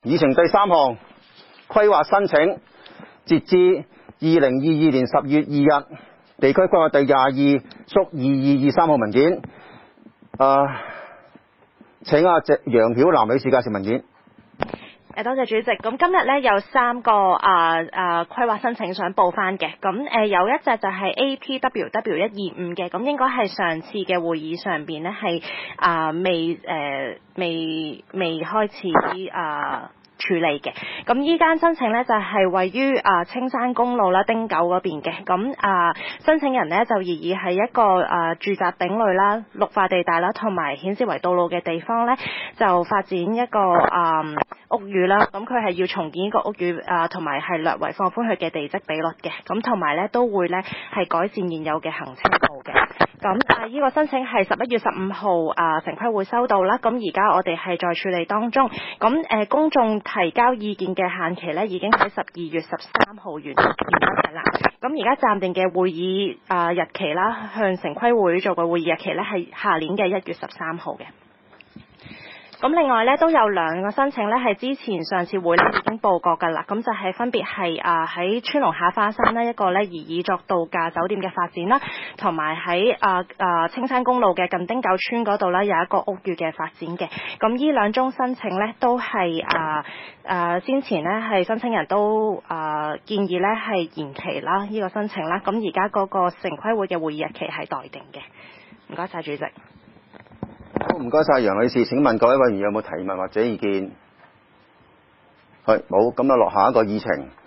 議程第3項規劃申請，截至2022年10月2日，地區規劃第22屬2223號文件。請楊曉南女士介紹文件。 多謝主席。咁今日咧有3個規劃申請想報翻嘅。咁有一隻就係 APWW125嘅，咁應該係上次嘅會議上邊咧係未開始處理嘅。咁依間申請咧就係位於青山公路啦汀九嗰邊嘅。咁申請人咧就擬議係一個住宅丙類啦、綠化地帶啦同埋顯示為道路嘅地方咧，就發展一個屋宇啦。咁佢係要重建呢個屋宇同埋係略為放寬佢嘅地積比率嘅。咁同埋咧都會咧係改善現有嘅行車道嘅。咁呢個申請係11月15號城規會收到啦。咁而家我哋係在處理當中。咁公眾提交意見嘅限期咧已經喺12月13號完畢啦。咁而家暫定嘅會議日期啦，向城規會做嘅會議日期咧係下年嘅1月13號嘅。咁另外咧都有2個申請咧係之前上次會咧已經報過㗎啦。咁就係分別係喺川龍下花山呢一個咧擬議作度假酒店嘅發展啦，同埋喺青山公路嘅近汀九村嗰度咧有一個屋宇嘅發展嘅。咁呢2宗申請咧都係先前咧係申請人都建議咧係延期啦呢個申請啦。咁而家嗰個城規會嘅會議日期係待定嘅。唔該晒主席。 好，唔該晒楊女士。請問各位委員有冇提問或者意見？係冇，咁落下一個議程。